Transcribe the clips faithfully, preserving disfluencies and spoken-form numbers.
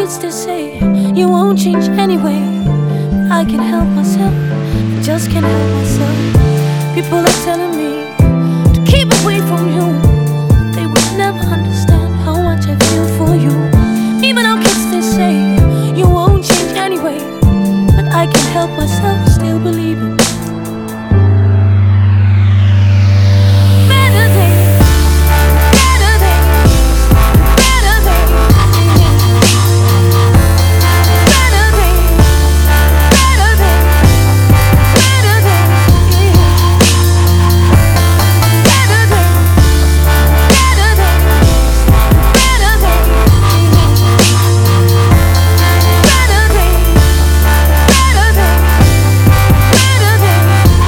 kids, they say you won't change anyway. I can't help myself, I just can't help myself. People are telling me to keep away from you, but they would never understand how much I feel for you. Even our kids, they say you won't change anyway, but I can't help myself, still believing. Better days, better days, better days, better days, better days, better days, better days, better days, better days, better days, better days, better days, better days.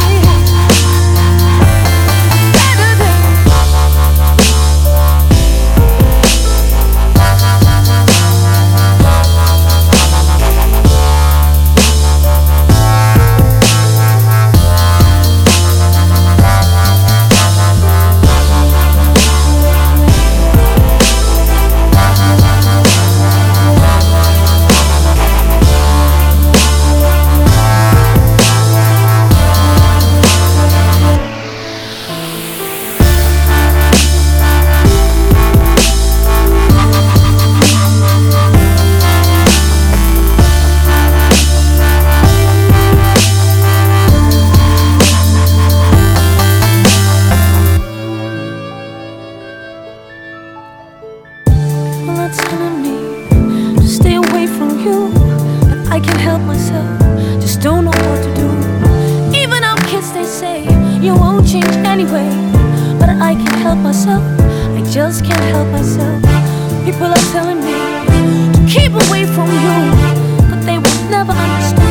People are telling me to stay away from you, but I can't help myself, just don't know what to do. Even our kids, they say you won't change anyway, but I can't help myself, I just can't help myself. People are telling me to keep away from you, but they will never understand